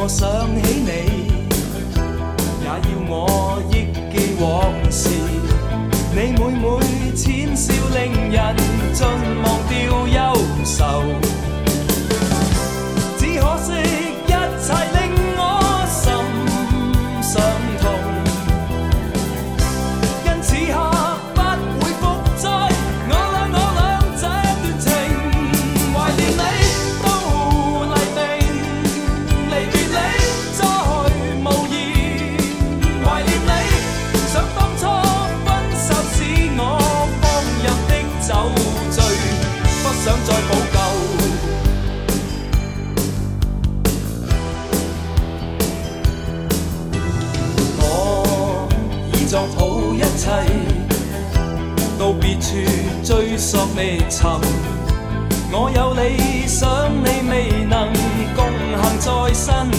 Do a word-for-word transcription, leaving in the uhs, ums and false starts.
想起你，也要我忆记往事。你每每浅笑，令人尽忘掉忧愁。只可惜一切令我心伤痛，因此刻不會復再我倆我倆這段情。懷念你都黎明，離別你再無言。懷念你，想當初分手使我放任的酒醉，不想再補救。作好一切，到別處追索未尋。我有理想，你未能共行在身